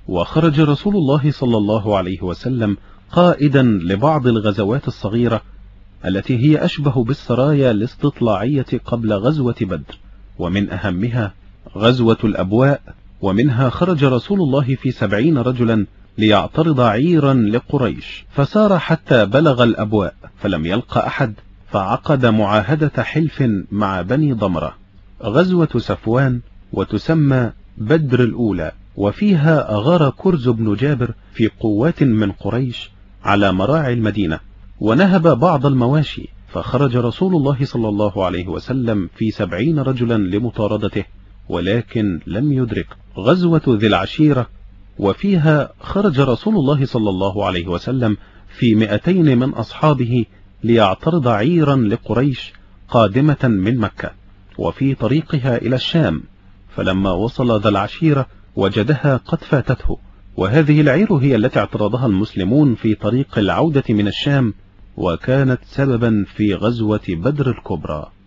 وخرج رسول الله صلى الله عليه وسلم قائدا لبعض الغزوات الصغيرة التي هي أشبه بالسرايا الاستطلاعية قبل غزوة بدر، ومن أهمها غزوة الأبواء، ومنها خرج رسول الله في 70 رجلا ليعترض عيرا لقريش، فسار حتى بلغ الأبواء فلم يلق أحد، فعقد معاهدة حلف مع بني ضمرة، غزوة صفوان، وتسمى بدر الأولى، وفيها أغار كرز بن جابر في قوات من قريش على مراعي المدينة ونهب بعض المواشي، فخرج رسول الله صلى الله عليه وسلم في 70 رجلا لمطاردته ولكن لم يدرك. غزوة ذي العشيرة، وفيها خرج رسول الله صلى الله عليه وسلم في 200 من أصحابه ليعترض عيرا لقريش قادمة من مكة وفي طريقها إلى الشام، فلما وصل ذا العشيرة وجدها قد فاتته، وهذه العير هي التي اعترضها المسلمون في طريق العودة من الشام، وكانت سببا في غزوة بدر الكبرى.